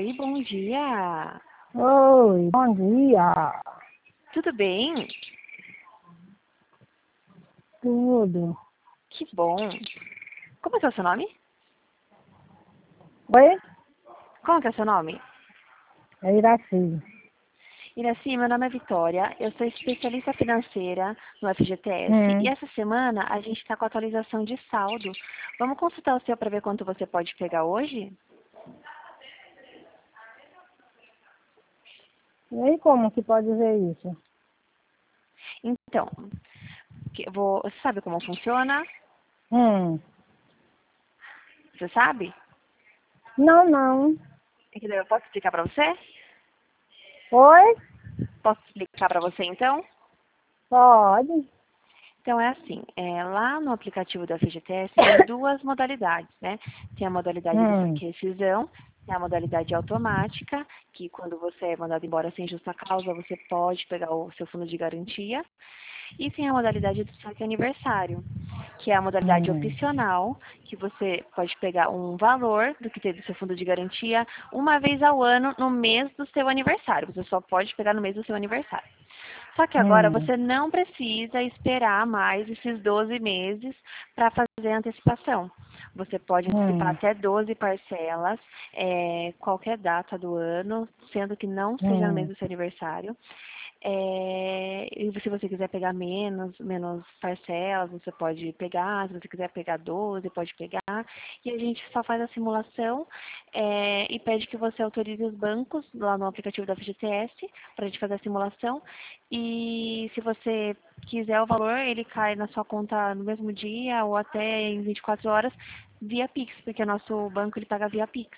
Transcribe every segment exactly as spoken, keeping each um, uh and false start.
Oi, bom dia. Oi, bom dia. Tudo bem? Tudo. Que bom. Como é que é o seu nome? Oi? Como que é o seu nome? É Iraci. Iraci, meu nome é Vitória, eu sou especialista financeira no F G T S e Hum. essa semana a gente está com a atualização de saldo. Vamos consultar o seu para ver quanto você pode pegar hoje? E aí, como que pode ver isso? Então, que- eu vou, você sabe como funciona? Hum. Você sabe? Não, não. Entendeu? Eu posso explicar para você? Oi? Posso explicar para você então? Pode. Então é assim, é, lá no aplicativo da F G T S tem duas modalidades, né? Tem a modalidade do Hum. saque e rescisão, tem a modalidade automática, que quando você é mandado embora sem justa causa, você pode pegar o seu fundo de garantia. E tem a modalidade do saque aniversário, que é a modalidade Hum. opcional, que você pode pegar um valor do que tem do seu fundo de garantia uma vez ao ano no mês do seu aniversário. Você só pode pegar no mês do seu aniversário. Só que agora Hum. você não precisa esperar mais esses doze meses para fazer a antecipação. Você pode antecipar Hum. até doze parcelas, é, qualquer data do ano, sendo que não seja no mês Hum. do seu aniversário. É, e se você quiser pegar menos, menos parcelas, você pode pegar. Se você quiser pegar doze, pode pegar. E a gente só faz a simulação é, e pede que você autorize os bancos lá no aplicativo da F G T S para a gente fazer a simulação. E se você quiser o valor, ele cai na sua conta no mesmo dia ou até em vinte e quatro horas via Pix, porque o nosso banco ele paga via Pix.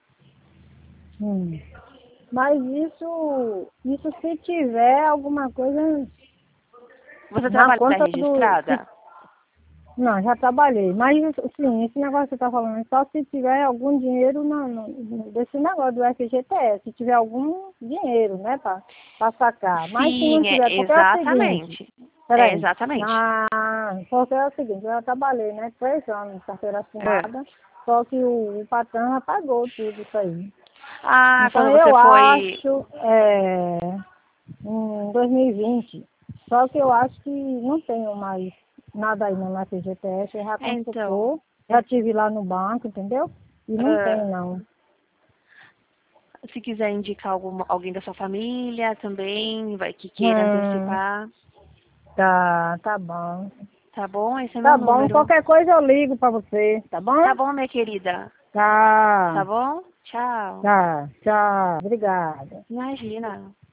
Hum. Mas isso, isso se tiver alguma coisa Você na trabalha conta do... se- registrada? Não, já trabalhei. Mas, sim, esse negócio que você está falando, é só se tiver algum dinheiro no, no- desse negócio do F G T S, se tiver algum dinheiro, né, para sacar. Mas se não Sim, é tiver, porque é o seguinte, exatamente. É peraí, exatamente. na, porque é o seguinte, eu já trabalhei, né, três anos de carteira É. assinada, só que o, o patrão já pagou tudo isso aí. Ah, Então quando você eu foi. acho, é, em dois mil e vinte, só que eu acho que não tenho mais nada aí no F G T S, eu já É, então. consultou, já tive lá no banco, entendeu? E não tem ah, não. Se quiser indicar algum, alguém da sua família também, vai que queira Hum, antecipar, tá, tá bom. tá bom? Esse é meu Tá bom, número. qualquer coisa eu ligo pra você, tá bom? Tá bom, minha querida? Tá Tá, bom? Tchau. tá, tchau, obrigada. Imagina.